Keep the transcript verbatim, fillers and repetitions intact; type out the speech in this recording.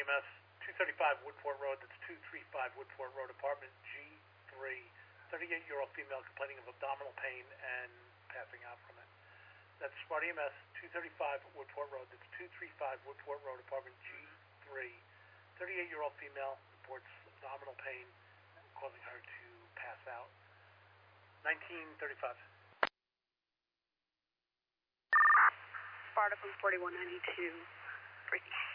E M S, two thirty-five Woodport Road, that's two thirty-five Woodport Road, apartment G three. thirty-eight-year-old female complaining of abdominal pain and passing out from it. That's Smart E M S, two thirty-five Woodport Road, that's two thirty-five Woodport Road, apartment G three. thirty-eight-year-old female reports abdominal pain causing her to pass out. nineteen thirty-five. Sparta from forty-one ninety-two, Freaky.